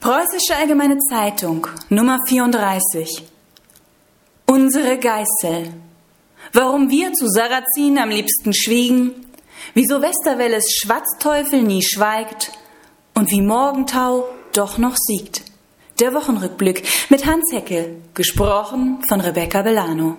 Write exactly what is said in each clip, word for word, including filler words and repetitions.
Preußische Allgemeine Zeitung, Nummer vierunddreißig. Unsere Geißel. Warum wir zu Sarrazin am liebsten schwiegen, wieso Westerwelles Schwatzteufel nie schweigt und wie Morgentau doch noch siegt. Der Wochenrückblick mit Hans Heckel, gesprochen von Rebecca Bellano.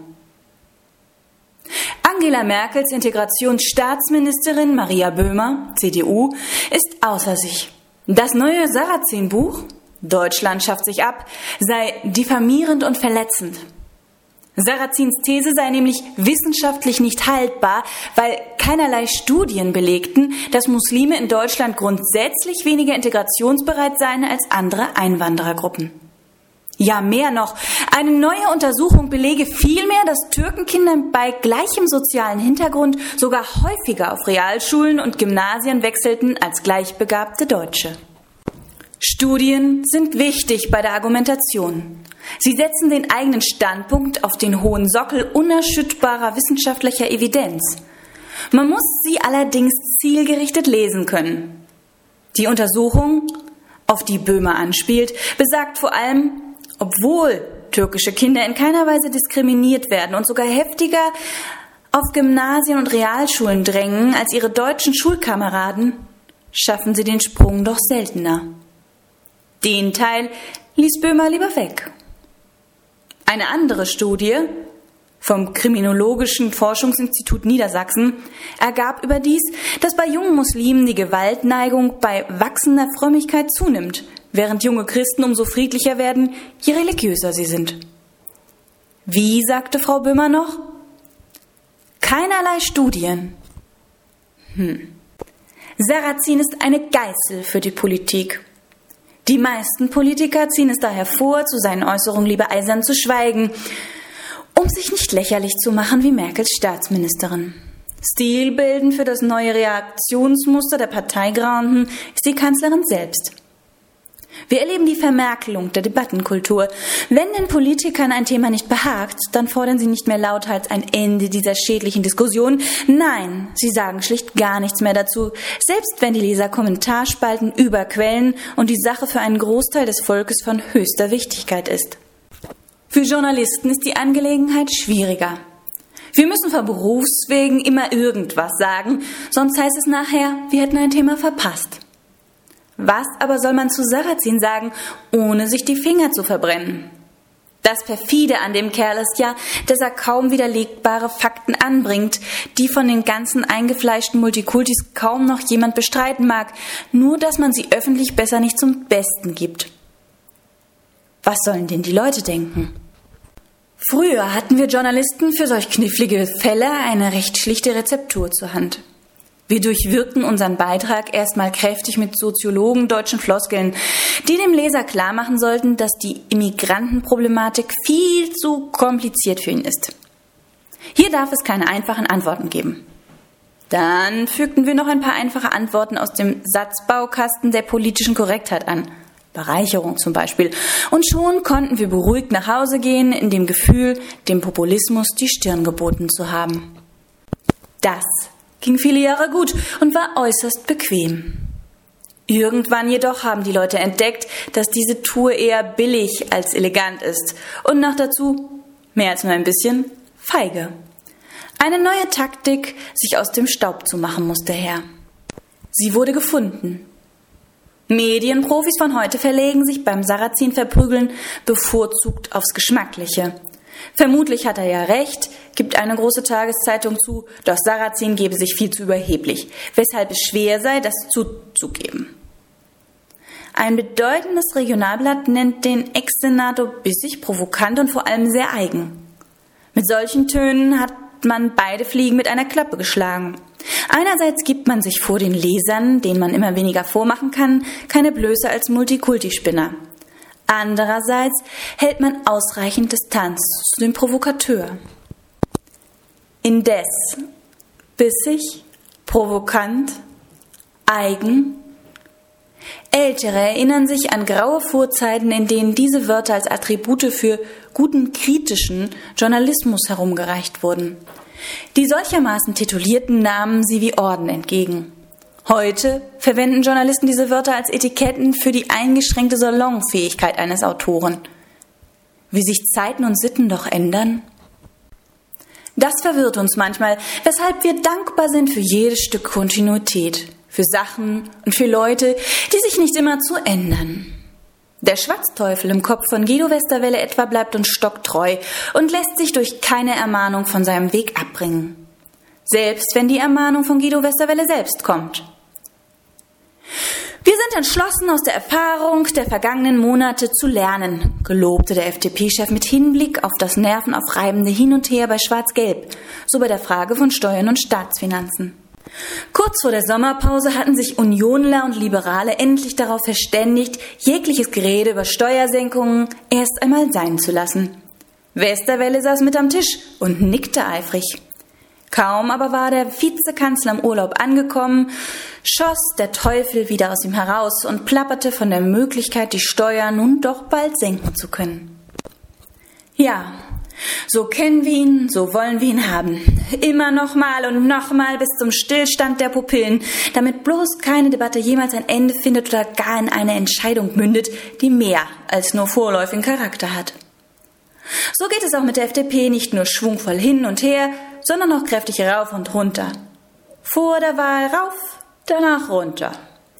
Angela Merkels Integrationsstaatsministerin Maria Böhmer, C D U, ist außer sich. Das neue Sarrazin-Buch, Deutschland schafft sich ab, sei diffamierend und verletzend. Sarrazins These sei nämlich wissenschaftlich nicht haltbar, weil keinerlei Studien belegten, dass Muslime in Deutschland grundsätzlich weniger integrationsbereit seien als andere Einwanderergruppen. Ja, mehr noch, eine neue Untersuchung belege vielmehr, dass Türkenkinder bei gleichem sozialen Hintergrund sogar häufiger auf Realschulen und Gymnasien wechselten als gleichbegabte Deutsche. Studien sind wichtig bei der Argumentation. Sie setzen den eigenen Standpunkt auf den hohen Sockel unerschütterbarer wissenschaftlicher Evidenz. Man muss sie allerdings zielgerichtet lesen können. Die Untersuchung, auf die Böhmer anspielt, besagt vor allem, obwohl türkische Kinder in keiner Weise diskriminiert werden und sogar heftiger auf Gymnasien und Realschulen drängen als ihre deutschen Schulkameraden, schaffen sie den Sprung doch seltener. Den Teil ließ Böhmer lieber weg. Eine andere Studie vom Kriminologischen Forschungsinstitut Niedersachsen ergab überdies, dass bei jungen Muslimen die Gewaltneigung bei wachsender Frömmigkeit zunimmt, während junge Christen umso friedlicher werden, je religiöser sie sind. Wie, sagte Frau Böhmer noch? Keinerlei Studien. Hm. Sarrazin ist eine Geißel für die Politik. Die meisten Politiker ziehen es daher vor, zu seinen Äußerungen lieber eisern zu schweigen, um sich nicht lächerlich zu machen wie Merkels Staatsministerin. Stilbildend für das neue Reaktionsmuster der Parteigranden ist die Kanzlerin selbst. Wir erleben die Vermerkelung der Debattenkultur. Wenn den Politikern ein Thema nicht behagt, dann fordern sie nicht mehr lauthals ein Ende dieser schädlichen Diskussion. Nein, sie sagen schlicht gar nichts mehr dazu, selbst wenn die Leser Kommentarspalten überquellen und die Sache für einen Großteil des Volkes von höchster Wichtigkeit ist. Für Journalisten ist die Angelegenheit schwieriger. Wir müssen vor Berufswegen immer irgendwas sagen, sonst heißt es nachher, wir hätten ein Thema verpasst. Was aber soll man zu Sarrazin sagen, ohne sich die Finger zu verbrennen? Das perfide an dem Kerl ist ja, dass er kaum widerlegbare Fakten anbringt, die von den ganzen eingefleischten Multikultis kaum noch jemand bestreiten mag, nur dass man sie öffentlich besser nicht zum Besten gibt. Was sollen denn die Leute denken? Früher hatten wir Journalisten für solch knifflige Fälle eine recht schlichte Rezeptur zur Hand. Wir durchwirkten unseren Beitrag erstmal kräftig mit Soziologen deutschen Floskeln, die dem Leser klar machen sollten, dass die Immigrantenproblematik viel zu kompliziert für ihn ist. Hier darf es keine einfachen Antworten geben. Dann fügten wir noch ein paar einfache Antworten aus dem Satzbaukasten der politischen Korrektheit an. Bereicherung zum Beispiel. Und schon konnten wir beruhigt nach Hause gehen, in dem Gefühl, dem Populismus die Stirn geboten zu haben. Das ging viele Jahre gut und war äußerst bequem. Irgendwann jedoch haben die Leute entdeckt, dass diese Tour eher billig als elegant ist und noch dazu, mehr als nur ein bisschen, feige. Eine neue Taktik, sich aus dem Staub zu machen, musste her. Sie wurde gefunden. Medienprofis von heute verlegen sich beim Sarrazin-Verprügeln bevorzugt aufs Geschmackliche. Vermutlich hat er ja recht, gibt eine große Tageszeitung zu, doch Sarrazin gebe sich viel zu überheblich, weshalb es schwer sei, das zuzugeben. Ein bedeutendes Regionalblatt nennt den Ex-Senator bissig, provokant und vor allem sehr eigen. Mit solchen Tönen hat man beide Fliegen mit einer Klappe geschlagen. Einerseits gibt man sich vor den Lesern, denen man immer weniger vormachen kann, keine Blöße als Multikulti-Spinner. Andererseits hält man ausreichend Distanz zu dem Provokateur. Indes, bissig, provokant, eigen. Ältere erinnern sich an graue Vorzeiten, in denen diese Wörter als Attribute für guten kritischen Journalismus herumgereicht wurden. Die solchermaßen Titulierten nahmen sie wie Orden entgegen. Heute verwenden Journalisten diese Wörter als Etiketten für die eingeschränkte Salonfähigkeit eines Autoren. Wie sich Zeiten und Sitten doch ändern? Das verwirrt uns manchmal, weshalb wir dankbar sind für jedes Stück Kontinuität, für Sachen und für Leute, die sich nicht immer zu ändern. Der Schwatzteufel im Kopf von Guido Westerwelle etwa bleibt uns stocktreu und lässt sich durch keine Ermahnung von seinem Weg abbringen. Selbst wenn die Ermahnung von Guido Westerwelle selbst kommt. Wir sind entschlossen, aus der Erfahrung der vergangenen Monate zu lernen, gelobte der F D P-Chef mit Hinblick auf das nervenaufreibende Hin und Her bei Schwarz-Gelb, so bei der Frage von Steuern und Staatsfinanzen. Kurz vor der Sommerpause hatten sich Unionler und Liberale endlich darauf verständigt, jegliches Gerede über Steuersenkungen erst einmal sein zu lassen. Westerwelle saß mit am Tisch und nickte eifrig. Kaum aber war der Vizekanzler im Urlaub angekommen, schoss der Teufel wieder aus ihm heraus und plapperte von der Möglichkeit, die Steuern nun doch bald senken zu können. Ja, so kennen wir ihn, so wollen wir ihn haben. Immer nochmal und nochmal bis zum Stillstand der Pupillen, damit bloß keine Debatte jemals ein Ende findet oder gar in eine Entscheidung mündet, die mehr als nur vorläufigen Charakter hat. So geht es auch mit der F D P nicht nur schwungvoll hin und her, sondern auch kräftig rauf und runter. Vor der Wahl rauf, danach runter.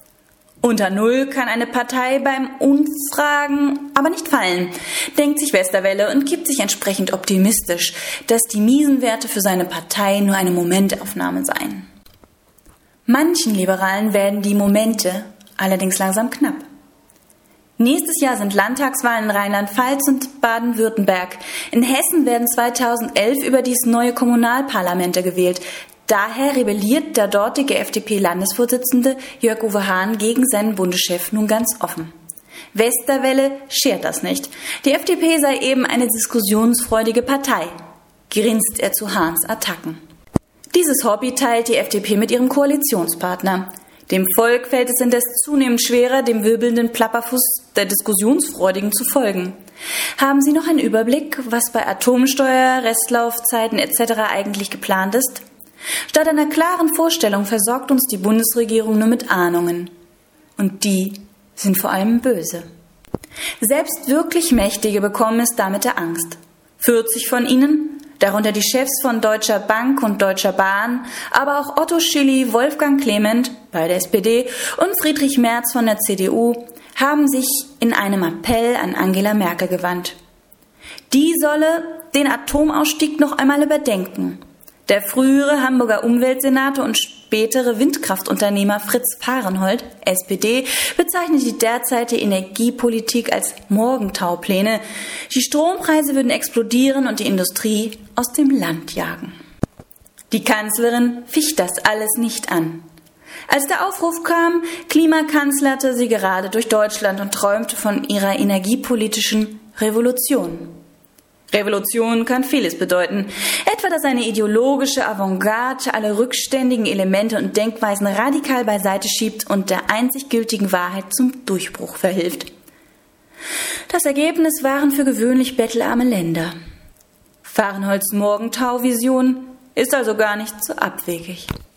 Unter Null kann eine Partei beim Umfragen aber nicht fallen, denkt sich Westerwelle und gibt sich entsprechend optimistisch, dass die miesen Werte für seine Partei nur eine Momentaufnahme seien. Manchen Liberalen werden die Momente allerdings langsam knapp. Nächstes Jahr sind Landtagswahlen in Rheinland-Pfalz und Baden-Württemberg. In Hessen werden zweitausendelf überdies neue Kommunalparlamente gewählt. Daher rebelliert der dortige F D P-Landesvorsitzende Jörg-Uwe Hahn gegen seinen Bundeschef nun ganz offen. Westerwelle schert das nicht. Die F D P sei eben eine diskussionsfreudige Partei, grinst er zu Hahns Attacken. Dieses Hobby teilt die F D P mit ihrem Koalitionspartner. Dem Volk fällt es indes zunehmend schwerer, dem wirbelnden Plapperfuß der Diskussionsfreudigen zu folgen. Haben Sie noch einen Überblick, was bei Atomsteuer, Restlaufzeiten et cetera eigentlich geplant ist? Statt einer klaren Vorstellung versorgt uns die Bundesregierung nur mit Ahnungen. Und die sind vor allem böse. Selbst wirklich Mächtige bekommen es damit der Angst. vierzig von ihnen, darunter die Chefs von Deutscher Bank und Deutscher Bahn, aber auch Otto Schily, Wolfgang Clement bei der S P D und Friedrich Merz von der C D U, haben sich in einem Appell an Angela Merkel gewandt. Die solle den Atomausstieg noch einmal überdenken. Der frühere Hamburger Umweltsenator und spätere Windkraftunternehmer Fritz Fahrenhold, S P D, bezeichnet die derzeitige Energiepolitik als Morgentaupläne. Die Strompreise würden explodieren und die Industrie aus dem Land jagen. Die Kanzlerin ficht das alles nicht an. Als der Aufruf kam, klimakanzlerte sie gerade durch Deutschland und träumte von ihrer energiepolitischen Revolution. Revolution kann vieles bedeuten, etwa dass eine ideologische Avantgarde alle rückständigen Elemente und Denkweisen radikal beiseite schiebt und der einzig gültigen Wahrheit zum Durchbruch verhilft. Das Ergebnis waren für gewöhnlich bettelarme Länder. Fahrenholz Morgentau-Vision ist also gar nicht so abwegig.